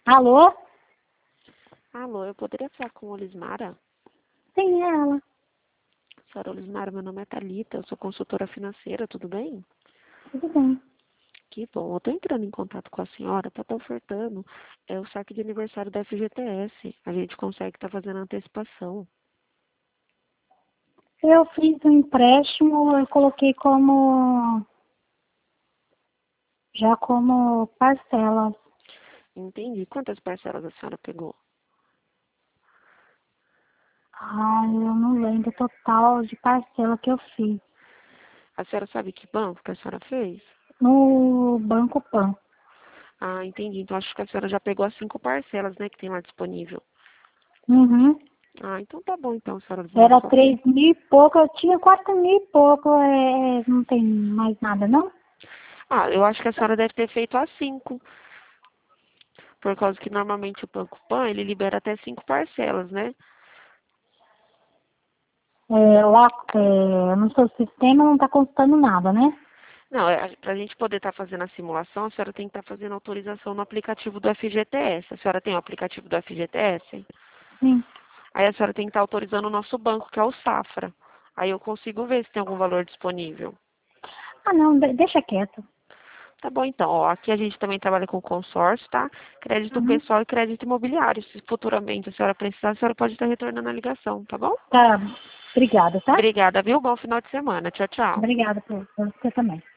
Alô? Alô, eu poderia falar com a Olismara? Sim, é ela. Senhora Olismara, meu nome é Thalita, eu sou consultora financeira, tudo bem? Tudo bem. Que bom, eu estou entrando em contato com a senhora para estar ofertando o saque de aniversário da FGTS. A gente consegue estar fazendo antecipação. Eu fiz um empréstimo, eu coloquei como parcela. Entendi. Quantas parcelas a senhora pegou? Ai, eu não lembro o total de parcela que eu fiz. A senhora sabe que banco que a senhora fez? No Banco Pan. Ah, entendi. Então acho que a senhora já pegou as 5 parcelas, né, que tem lá disponível. Uhum. Ah, então tá bom então, senhora Olismara. Era 3.000 e pouco, eu tinha 4.000 e pouco, não tem mais nada, não? Ah, eu acho que a senhora deve ter feito as 5. Por causa que normalmente o Banco Pan, ele libera até 5 parcelas, né? Lá no seu sistema não está constando nada, né? Não, para a gente poder estar fazendo a simulação, a senhora tem que estar fazendo autorização no aplicativo do FGTS. A senhora tem o aplicativo do FGTS? Sim. Aí a senhora tem que estar autorizando o nosso banco, que é o Safra. Aí eu consigo ver se tem algum valor disponível. Ah, não, deixa quieto. Tá bom, então. Ó, aqui a gente também trabalha com consórcio, tá? Crédito Uhum. pessoal e crédito imobiliário. Se futuramente a senhora precisar, a senhora pode estar retornando a ligação, tá bom? Tá, obrigada, tá? Obrigada, viu? Bom final de semana. Tchau, tchau. Obrigada por você também.